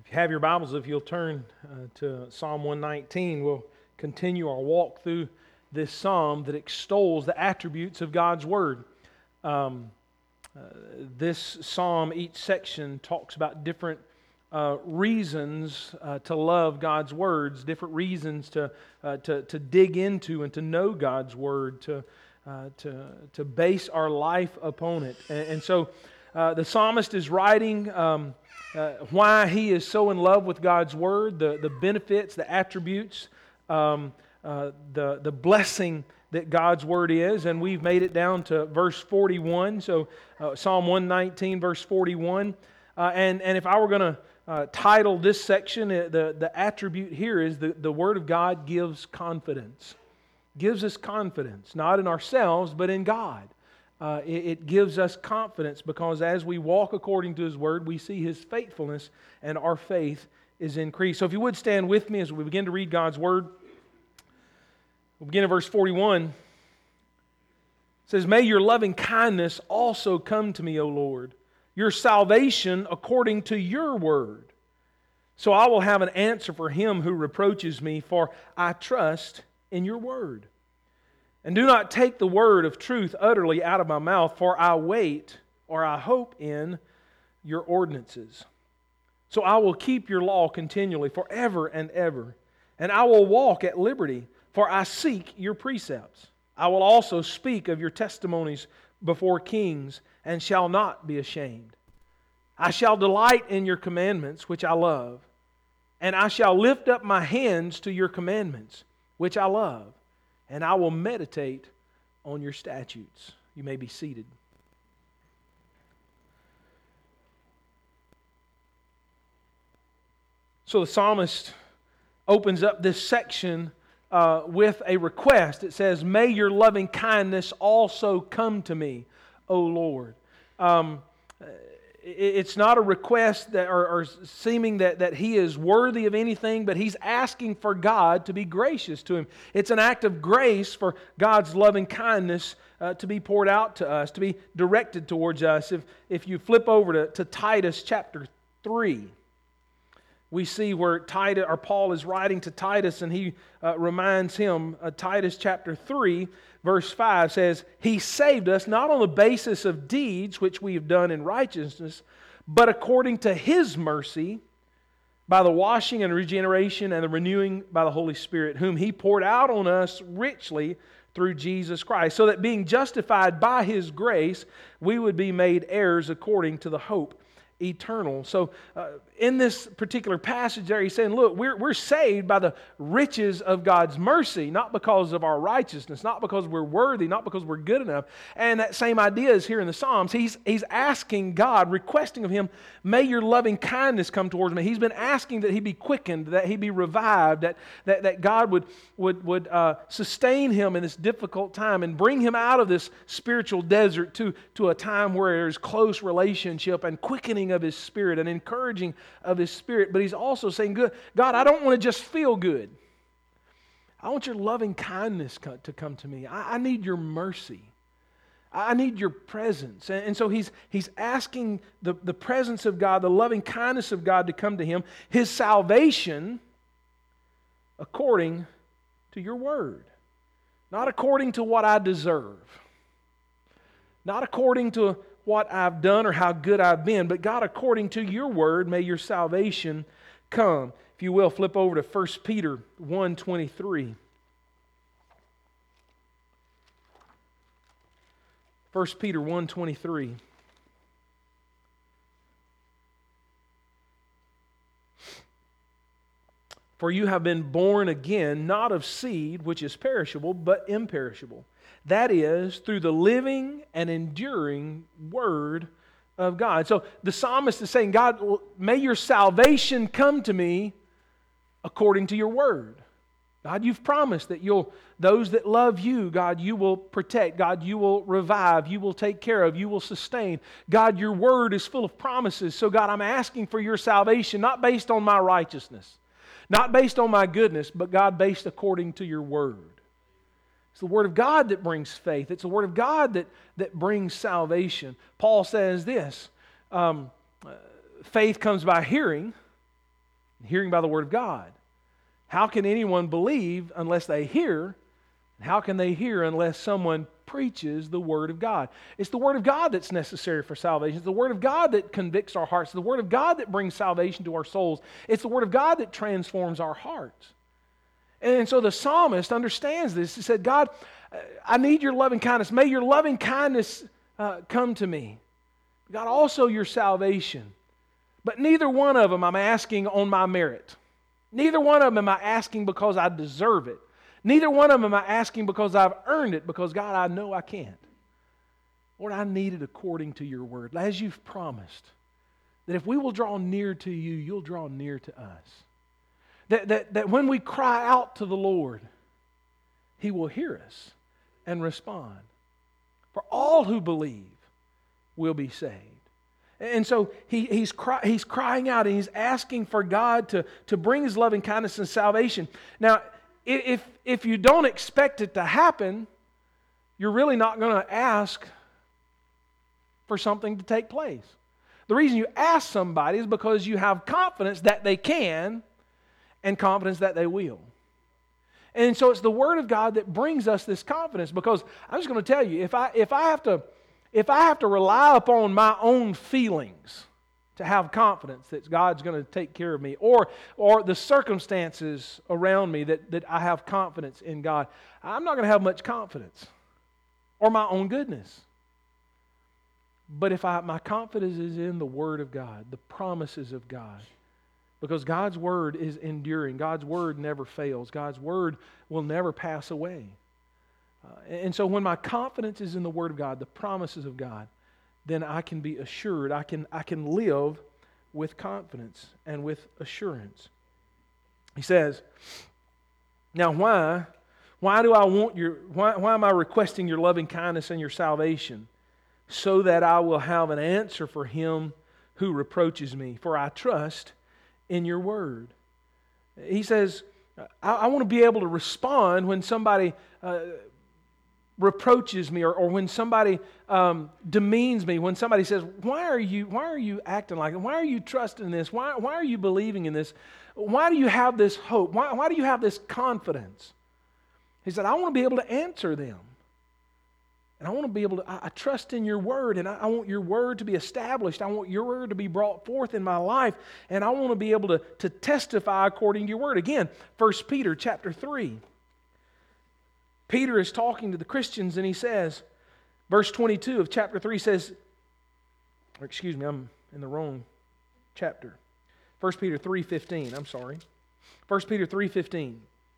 If you have your Bibles, if you'll turn to Psalm 119, we'll continue our walk through this psalm that extols the attributes of God's Word. This psalm, each section, talks about different reasons to love God's words, different reasons to dig into and to know God's Word, to base our life upon it. And so the psalmist is writing why he is so in love with God's Word, the benefits, the attributes, the blessing that God's Word is. And we've made it down to verse 41. So Psalm 119, verse 41. And if I were going to title this section, the attribute here is the Word of God gives confidence. Gives us confidence, not in ourselves, but in God. It gives us confidence because as we walk according to His Word, we see His faithfulness and our faith is increased. So if you would stand with me as we begin to read God's Word. We'll begin at verse 41. It says, "May your loving kindness also come to me, O Lord, your salvation according to your word. So I will have an answer for him who reproaches me, for I trust in your word. And do not take the word of truth utterly out of my mouth, for I wait or I hope in your ordinances. So I will keep your law continually forever and ever. And I will walk at liberty, for I seek your precepts. I will also speak of your testimonies before kings, and shall not be ashamed. I shall delight in your commandments, which I love. And I shall lift up my hands to your commandments, which I love. And I will meditate on your statutes." You may be seated. So the psalmist opens up this section with a request. It says, "May your loving kindness also come to me, O Lord." It's not a request that, or seeming that he is worthy of anything, but he's asking for God to be gracious to him. It's an act of grace for God's loving kindness to be poured out to us, to be directed towards us. If you flip over to Titus chapter 3, we see where Paul is writing to Titus, and he reminds him, Titus chapter 3, verse 5 says, "He saved us not on the basis of deeds which we have done in righteousness, but according to His mercy, by the washing and regeneration and the renewing by the Holy Spirit, whom He poured out on us richly through Jesus Christ, so that being justified by His grace, we would be made heirs according to the hope eternal." So in this particular passage there, he's saying, look, we're saved by the riches of God's mercy, not because of our righteousness, not because we're worthy, not because we're good enough. And that same idea is here in the Psalms. He's asking God, requesting of Him, may your loving kindness come towards me. He's been asking that He be quickened, that He be revived, that God would sustain him in this difficult time and bring him out of this spiritual desert to a time where there's close relationship and quickening of His Spirit and encouraging of His Spirit. But he's also saying, God, I don't want to just feel good. I want your loving kindness to come to me. I need your mercy. I need your presence. And so he's asking the presence of God, the loving kindness of God to come to him, His salvation according to your word. Not according to what I deserve. Not according to what I've done or how good I've been, but God, according to your word, may your salvation come. If you will, flip over to 1 Peter 1:23. 1 Peter 1:23. "For you have been born again, not of seed which is perishable, but imperishable. That is, through the living and enduring Word of God." So the psalmist is saying, God, may your salvation come to me according to your word. God, you've promised that those that love you, God, you will protect. God, you will revive. You will take care of. You will sustain. God, your word is full of promises. So God, I'm asking for your salvation, not based on my righteousness, not based on my goodness, but God, based according to your word. It's the Word of God that brings faith. It's the Word of God that brings salvation. Paul says this, faith comes by hearing, Hearing by the Word of God. How can anyone believe unless they hear? How can they hear unless someone preaches the Word of God? It's the Word of God that's necessary for salvation. It's the Word of God that convicts our hearts. It's the Word of God that brings salvation to our souls. It's the Word of God that transforms our hearts. And so the psalmist understands this. He said, God, I need your loving kindness. May your loving kindness come to me. God, also your salvation. But neither one of them I'm asking on my merit. Neither one of them am I asking because I deserve it. Neither one of them am I asking because I've earned it, because God, I know I can't. Lord, I need it according to your word. As you've promised, that if we will draw near to you, you'll draw near to us. That when we cry out to the Lord, He will hear us and respond. For all who believe will be saved. And so he's crying out and he's asking for God to bring His loving kindness and salvation. Now, if you don't expect it to happen, you're really not going to ask for something to take place. The reason you ask somebody is because you have confidence that they can and confidence that they will. And so it's the Word of God that brings us this confidence, because I'm just going to tell you, if I have to rely upon my own feelings to have confidence that God's going to take care of me, or the circumstances around me that I have confidence in God, I'm not going to have much confidence or my own goodness. But if my confidence is in the Word of God, the promises of God, because God's Word is enduring. God's Word never fails. God's Word will never pass away. And so when my confidence is in the Word of God, the promises of God, then I can be assured. I can live with confidence and with assurance. He says, now why do I want why am I requesting your loving kindness and your salvation? So that I will have an answer for him who reproaches me, for I trust in your word. He says, I want to be able to respond when somebody reproaches me, or when somebody demeans me, when somebody says, why are you acting like it? Why are you trusting this? Why are you believing in this? Why do you have this hope? Why do you have this confidence? He said, I want to be able to answer them. And I want to be able to, I trust in your word, and I want your word to be established. I want your word to be brought forth in my life, and I want to be able to testify according to your word. Again, 1 Peter chapter 3. Peter is talking to the Christians, and he says, verse 22 of chapter 3 says, or excuse me, I'm in the wrong chapter. 1 Peter 3:15, I'm sorry. 1 Peter 3:15.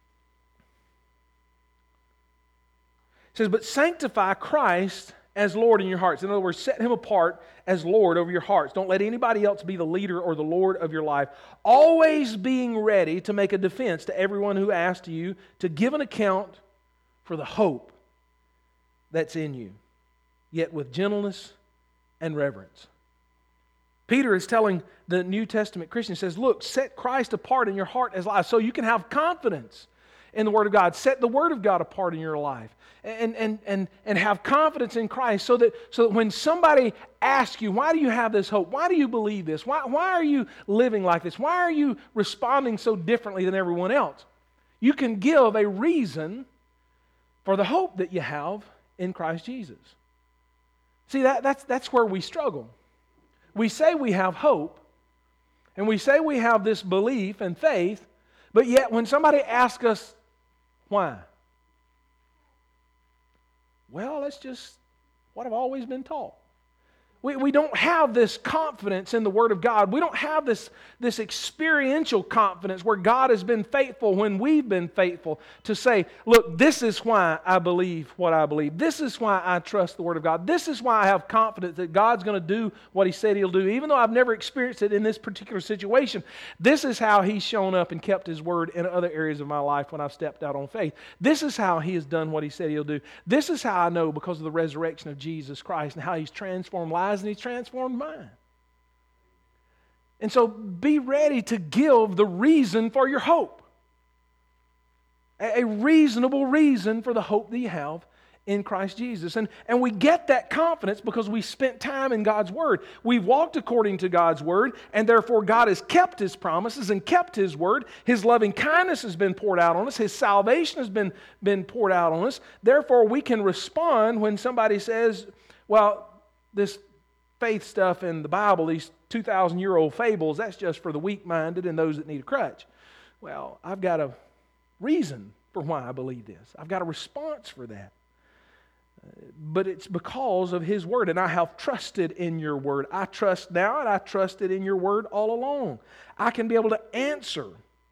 It says, but sanctify Christ as Lord in your hearts. In other words, set Him apart as Lord over your hearts. Don't let anybody else be the leader or the Lord of your life. Always being ready to make a defense to everyone who asks you to give an account for the hope that's in you, yet with gentleness and reverence. Peter is telling the New Testament Christians, says, look, set Christ apart in your heart as life so you can have confidence in the Word of God. Set the Word of God apart in your life. And have confidence in Christ so that when somebody asks you, why do you have this hope? Why do you believe this? Why are you living like this? Why are you responding so differently than everyone else? You can give a reason for the hope that you have in Christ Jesus. See, that's where we struggle. We say we have hope, and we say we have this belief and faith, but yet when somebody asks us, why? Well, that's just what I've always been taught. We don't have this confidence in the Word of God. We don't have this experiential confidence where God has been faithful when we've been faithful to say, look, this is why I believe what I believe. This is why I trust the Word of God. This is why I have confidence that God's going to do what He said He'll do. Even though I've never experienced it in this particular situation, this is how He's shown up and kept His Word in other areas of my life when I've stepped out on faith. This is how He has done what He said He'll do. This is how I know because of the resurrection of Jesus Christ and how He's transformed lives and He's transformed mine. And so be ready to give the reason for your hope. A reasonable reason for the hope that you have in Christ Jesus. And we get that confidence because we spent time in God's Word. We've walked according to God's Word, and therefore God has kept His promises and kept His Word. His loving kindness has been poured out on us. His salvation has been poured out on us. Therefore, we can respond when somebody says, well, this faith stuff in the Bible, these 2,000-year-old fables, that's just for the weak-minded and those that need a crutch. Well, I've got a reason for why I believe this. I've got a response for that. But it's because of His Word, and I have trusted in Your Word. I trust now, and I trusted in Your Word all along. I can be able to answer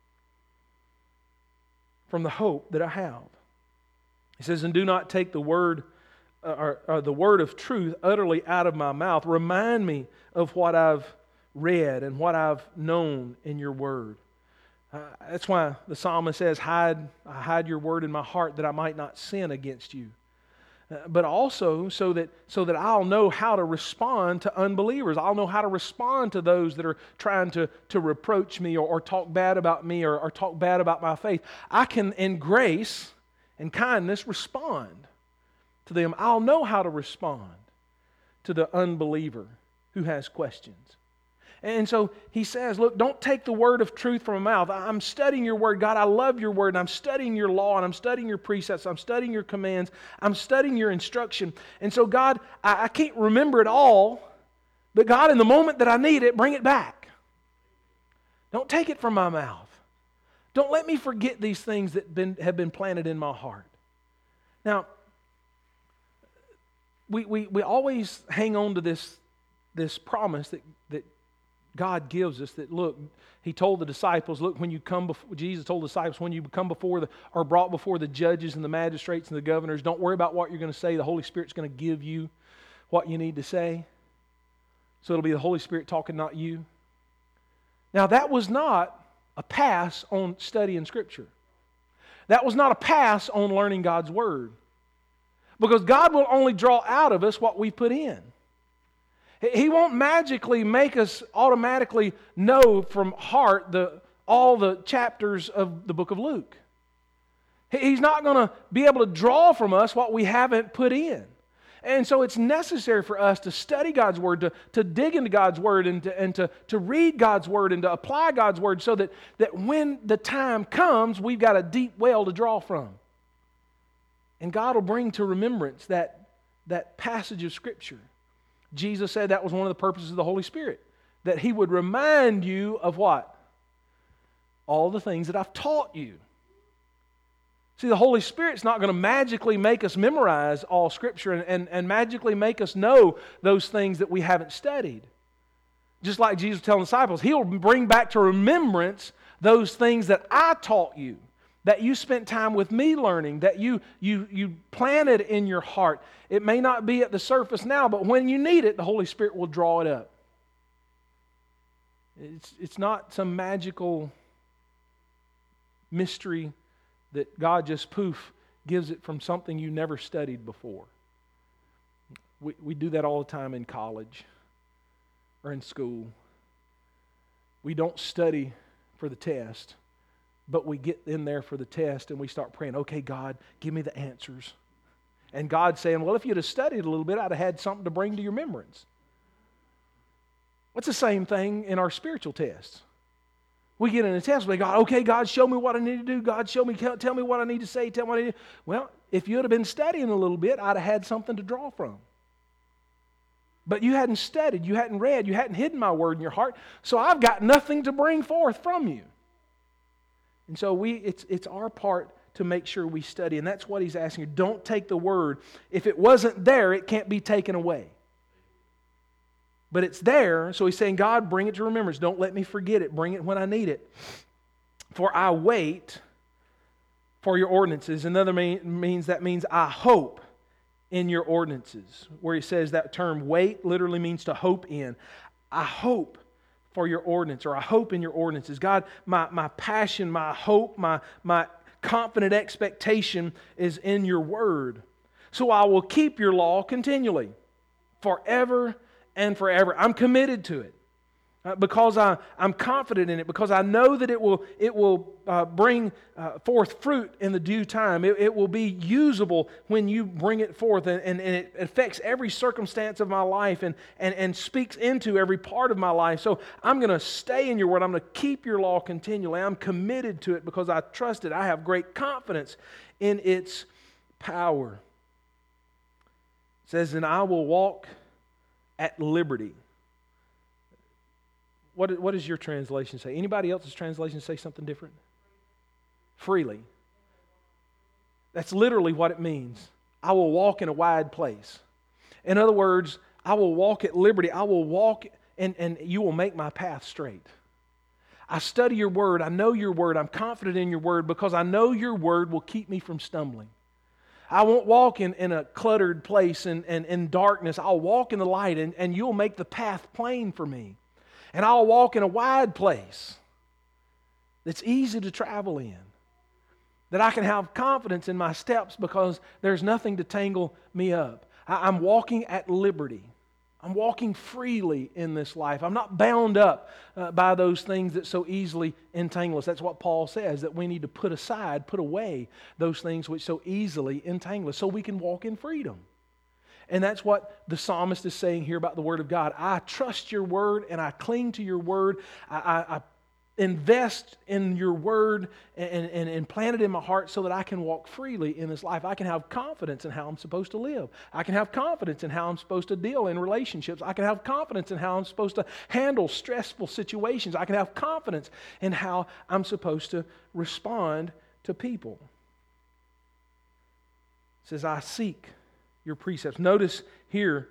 from the hope that I have. He says, and do not take the word the word of truth utterly out of my mouth. Remind me of what I've read and what I've known in Your Word. That's why the psalmist says, I hide Your Word in my heart that I might not sin against You. But also so that I'll know how to respond to unbelievers. I'll know how to respond to those that are trying to reproach me or talk bad about me or talk bad about my faith. I can, in grace and kindness, respond to them. I'll know how to respond to the unbeliever who has questions. And so he says, look, don't take the word of truth from my mouth. I'm studying Your Word. God, I love Your Word, and I'm studying Your law, and I'm studying Your precepts, I'm studying Your commands, I'm studying Your instruction. And so, God, I can't remember it all, but God, in the moment that I need it, bring it back. Don't take it from my mouth. Don't let me forget these things that have been planted in my heart. Now, we always hang on to this promise that God gives us, that look, He told the disciples, look, when you come before, Jesus told the disciples, when you come before or brought before the judges and the magistrates and the governors, don't worry about what you're going to say. The Holy Spirit's going to give you what you need to say. So it'll be the Holy Spirit talking, not you. Now, that was not a pass on studying Scripture. That was not a pass on learning God's Word. Because God will only draw out of us what we put in. He won't magically make us automatically know from heart all the chapters of the book of Luke. He's not going to be able to draw from us what we haven't put in. And so it's necessary for us to study God's Word, to dig into God's Word, and to read God's Word, and to apply God's Word, so that when the time comes, we've got a deep well to draw from. And God will bring to remembrance that passage of Scripture. Jesus said that was one of the purposes of the Holy Spirit, that He would remind you of what? All the things that I've taught you. See, the Holy Spirit's not going to magically make us memorize all Scripture and magically make us know those things that we haven't studied. Just like Jesus was telling the disciples, He'll bring back to remembrance those things that I taught you, that you spent time with me learning, that you planted in your heart. It may not be at the surface now, but when you need it, the Holy Spirit will draw it up. It's not some magical mystery that God just gives it from something you never studied before. We do that all the time in college or in school. We don't study for the test, but we get in there for the test and we start praying, okay, God, give me the answers. And God's saying, well, if you'd have studied a little bit, I'd have had something to bring to your remembrance. It's the same thing in our spiritual tests. We get in a test, we go, okay, God, show me what I need to do. God, tell me what I need to say. Tell me what I need to do. Well, if you would have been studying a little bit, I'd have had something to draw from. But you hadn't studied, you hadn't read, you hadn't hidden my word in your heart, so I've got nothing to bring forth from you. And so it's our part to make sure we study, and that's what he's asking you. Don't take the word. If it wasn't there, it can't be taken away. But it's there, so he's saying, God, bring it to remembrance. Don't let me forget it. Bring it when I need it. For I wait for your ordinances. Another means I hope in your ordinances. Where he says that term wait literally means to hope in. I hope for your ordinance, or I hope in your ordinances. God, my passion, my hope, my confident expectation is in your word. So I will keep your law continually, forever and forever. I'm committed to it. Because I'm confident in it, because I know that it will bring forth fruit in the due time. It will be usable when you bring it forth, and it affects every circumstance of my life and speaks into every part of my life. So I'm going to stay in your word. I'm going to keep your law continually. I'm committed to it because I trust it. I have great confidence in its power. It says, and I will walk at liberty. What does your translation say? Anybody else's translation say something different? Freely. That's literally what it means. I will walk in a wide place. In other words, I will walk at liberty. I will walk and you will make my path straight. I study your word. I know your word. I'm confident in your word because I know your word will keep me from stumbling. I won't walk in a cluttered place and in darkness. I'll walk in the light and you'll make the path plain for me. And I'll walk in a wide place that's easy to travel in. That I can have confidence in my steps because there's nothing to tangle me up. I'm walking at liberty. I'm walking freely in this life. I'm not bound up by those things that so easily entangle us. That's what Paul says, that we need to put aside, put away those things which so easily entangle us so we can walk in freedom. And that's what the psalmist is saying here about the Word of God. I trust your Word and I cling to your Word. I invest in your Word and plant it in my heart so that I can walk freely in this life. I can have confidence in how I'm supposed to live. I can have confidence in how I'm supposed to deal in relationships. I can have confidence in how I'm supposed to handle stressful situations. I can have confidence in how I'm supposed to respond to people. It says, I seek your precepts. Notice here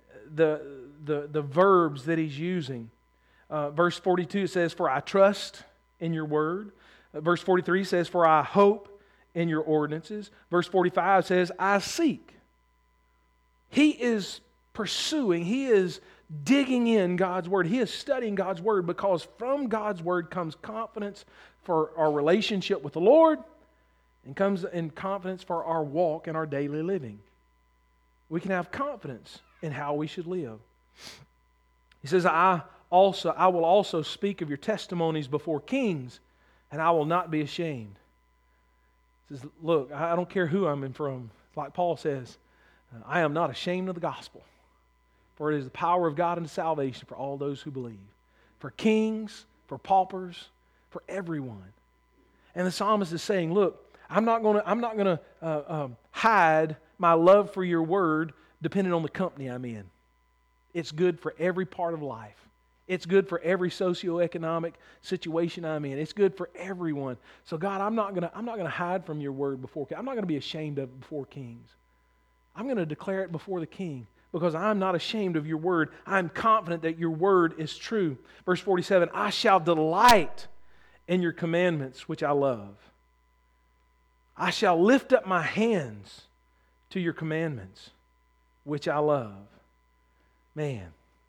the verbs that he's using. Verse 42 says, for I trust in your word. Verse 43 says, for I hope in your ordinances. Verse 45 says, I seek. He is pursuing, he is digging in God's word. He is studying God's word because from God's word comes confidence for our relationship with the Lord and comes in confidence for our walk and our daily living. We can have confidence in how we should live. He says, I will also speak of your testimonies before kings, and I will not be ashamed. He says, look, I don't care who I'm in from. Like Paul says, I am not ashamed of the gospel, for it is the power of God unto salvation for all those who believe. For kings, for paupers, for everyone. And the psalmist is saying, look, I'm not going to hide my love for your word depending on the company I'm in. It's good for every part of life. It's good for every socioeconomic situation I'm in. It's good for everyone. So God, I'm not going to hide from your word before kings. I'm not going to be ashamed of it before kings. I'm going to declare it before the king because I'm not ashamed of your word. I'm confident that your word is true. Verse 47, I shall delight in your commandments, which I love. I shall lift up my hands to your commandments, which I love. Man,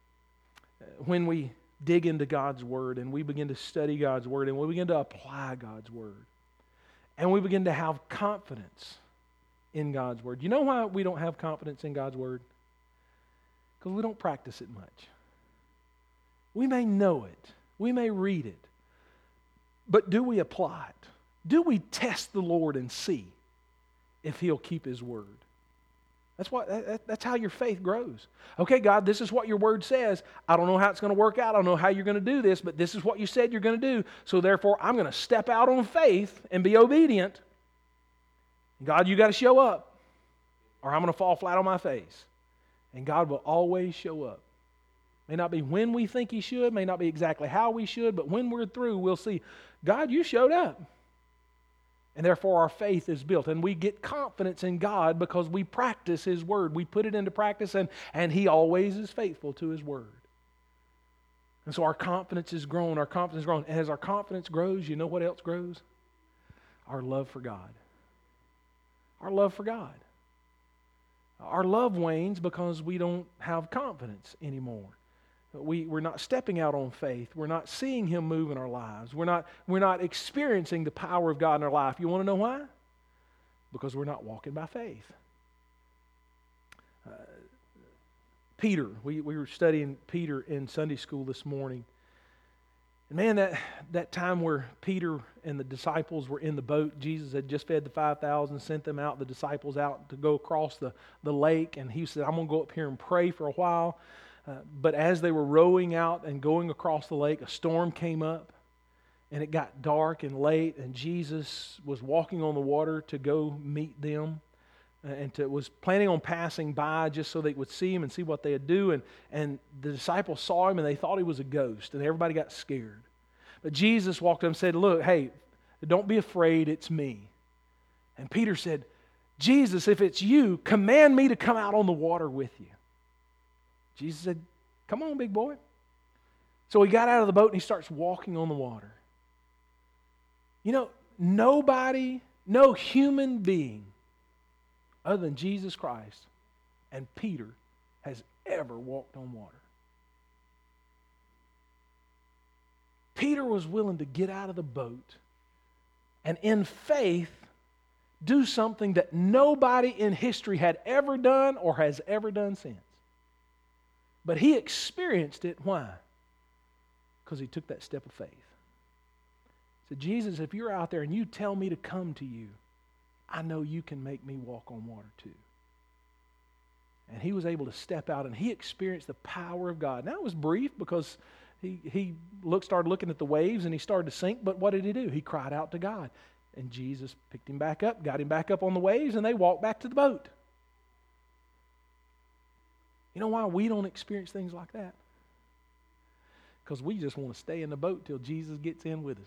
when we dig into God's word and we begin to study God's word and we begin to apply God's word and we begin to have confidence in God's word. You know why we don't have confidence in God's word? Because we don't practice it much. We may know it. We may read it. But do we apply it? Do we test the Lord and see if He'll keep His word? That's how your faith grows. Okay, God, this is what your word says. I don't know how it's going to work out. I don't know how you're going to do this, but this is what you said you're going to do. So therefore, I'm going to step out on faith and be obedient. God, you got to show up, or I'm going to fall flat on my face. And God will always show up. May not be when we think He should, may not be exactly how we should, but when we're through, we'll see, God, you showed up. And therefore our faith is built. And we get confidence in God because we practice His word. We put it into practice and He always is faithful to His word. And so our confidence is grown. Our confidence is grown. And as our confidence grows, you know what else grows? Our love for God. Our love for God. Our love wanes because we don't have confidence anymore. We're not stepping out on faith. We're not seeing Him move in our lives. We're not experiencing the power of God in our life. You want to know why? Because we're not walking by faith. Peter, we were studying Peter in Sunday school this morning. And man, that time where Peter and the disciples were in the boat, Jesus had just fed the 5,000, sent them out, the disciples out to go across the lake, and he said, I'm going to go up here and pray for a while. But as they were rowing out and going across the lake, a storm came up, and it got dark and late, and Jesus was walking on the water to go meet them, and was planning on passing by just so they would see him and see what they'd do. And the disciples saw him, and they thought he was a ghost, and everybody got scared. But Jesus walked up and said, look, hey, don't be afraid, it's me. And Peter said, Jesus, if it's you, command me to come out on the water with you. Jesus said, come on, big boy. So he got out of the boat and he starts walking on the water. You know, no human being other than Jesus Christ and Peter has ever walked on water. Peter was willing to get out of the boat and in faith do something that nobody in history had ever done or has ever done since. But he experienced it. Why? Because he took that step of faith. He said, Jesus, if you're out there and you tell me to come to you, I know you can make me walk on water too. And he was able to step out and he experienced the power of God. Now it was brief because he started looking at the waves and he started to sink, but what did he do? He cried out to God. And Jesus picked him back up, got him back up on the waves, and they walked back to the boat. You know why we don't experience things like that? Because we just want to stay in the boat till Jesus gets in with us.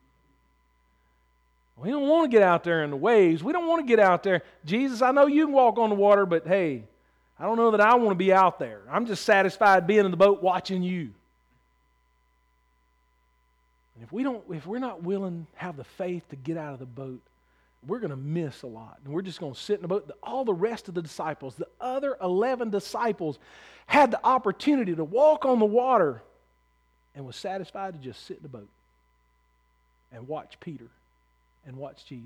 We don't want to get out there in the waves. We don't want to get out there. Jesus, I know you can walk on the water, but hey, I don't know that I want to be out there. I'm just satisfied being in the boat watching you. And if we're not willing to have the faith to get out of the boat, we're going to miss a lot. And we're just going to sit in the boat. All the rest of the disciples, the other 11 disciples, had the opportunity to walk on the water and was satisfied to just sit in the boat and watch Peter and watch Jesus.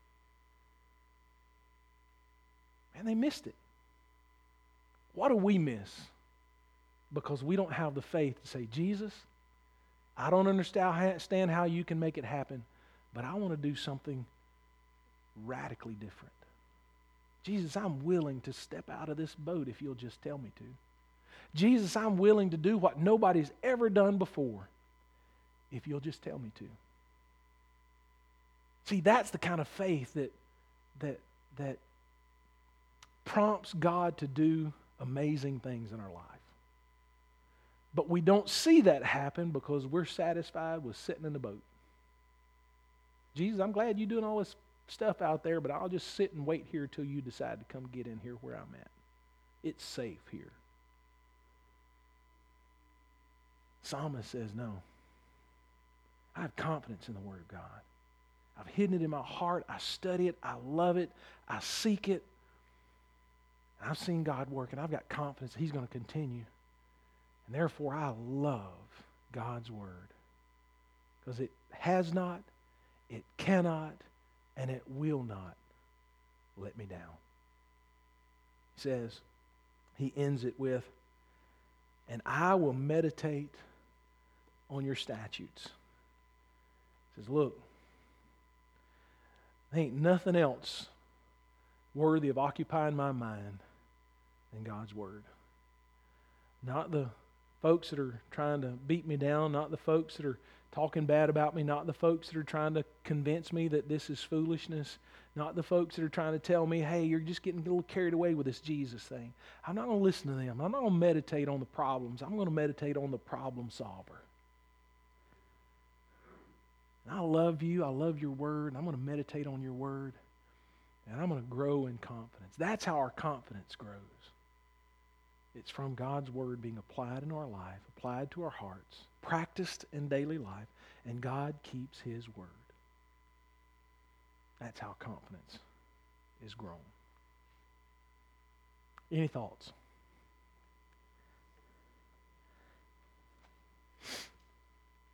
And they missed it. What do we miss? Because we don't have the faith to say, Jesus, I don't understand how you can make it happen, but I want to do something radically different. Jesus, I'm willing to step out of this boat if you'll just tell me to. Jesus, I'm willing to do what nobody's ever done before if you'll just tell me to. See, that's the kind of faith that prompts God to do amazing things in our life. But we don't see that happen because we're satisfied with sitting in the boat. Jesus, I'm glad you're doing all this stuff out there, but I'll just sit and wait here till you decide to come get in here where I'm at. It's safe here. Psalmist says, no. I have confidence in the Word of God. I've hidden it in my heart. I study it. I love it. I seek it. I've seen God work, and I've got confidence that He's going to continue. And therefore, I love God's Word. Because it has not, it cannot, and it will not let me down. He says, he ends it with, and I will meditate on your statutes. He says, look, there ain't nothing else worthy of occupying my mind than God's Word. Not the folks that are trying to beat me down, not the folks that are talking bad about me, not the folks that are trying to convince me that this is foolishness, not the folks that are trying to tell me, hey, you're just getting a little carried away with this Jesus thing. I'm not going to listen to them. I'm not going to meditate on the problems. I'm going to meditate on the problem solver. And I love you. I love your Word. And I'm going to meditate on your Word. And I'm going to grow in confidence. That's how our confidence grows. It's from God's Word being applied in our life, applied to our hearts, practiced in daily life, and God keeps His Word. That's how confidence is grown. Any thoughts?